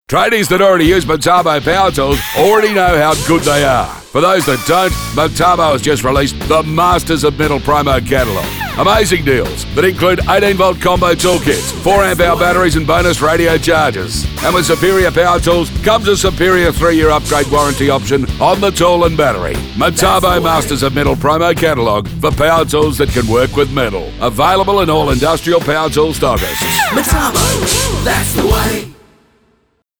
Tradies that already use Metabo power tools already know how good they are. For those that don't, Metabo has just released the Masters of Metal promo catalogue. Amazing deals that include 18-volt combo toolkits, 4-amp-hour batteries and bonus radio chargers. And with superior power tools comes a superior 3-year upgrade warranty option on the tool and battery. Metabo Masters of Metal promo catalogue for power tools that can work with metal. Available in all industrial power tool stockists. Metabo, that's the way.